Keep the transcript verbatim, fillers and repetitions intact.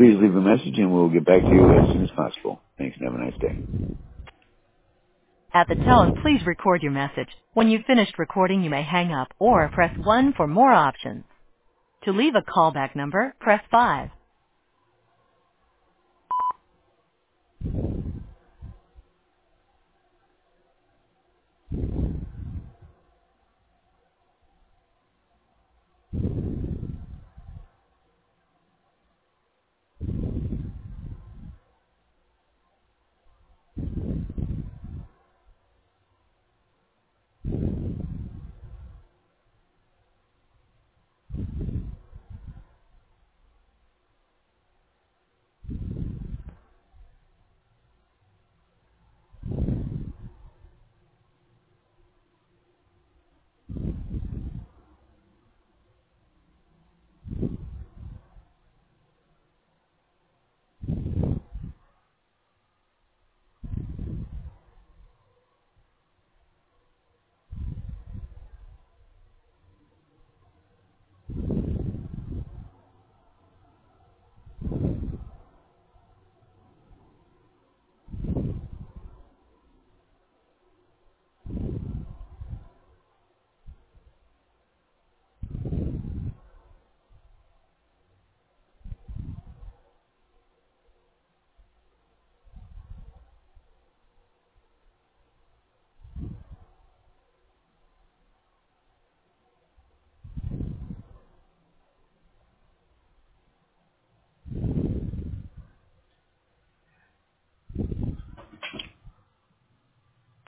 Please leave a message and we'll get back to you as soon as possible. Thanks and have a nice day. At the tone, please record your message. When you've finished recording, you may hang up or press one for more options. To leave a callback number, press five.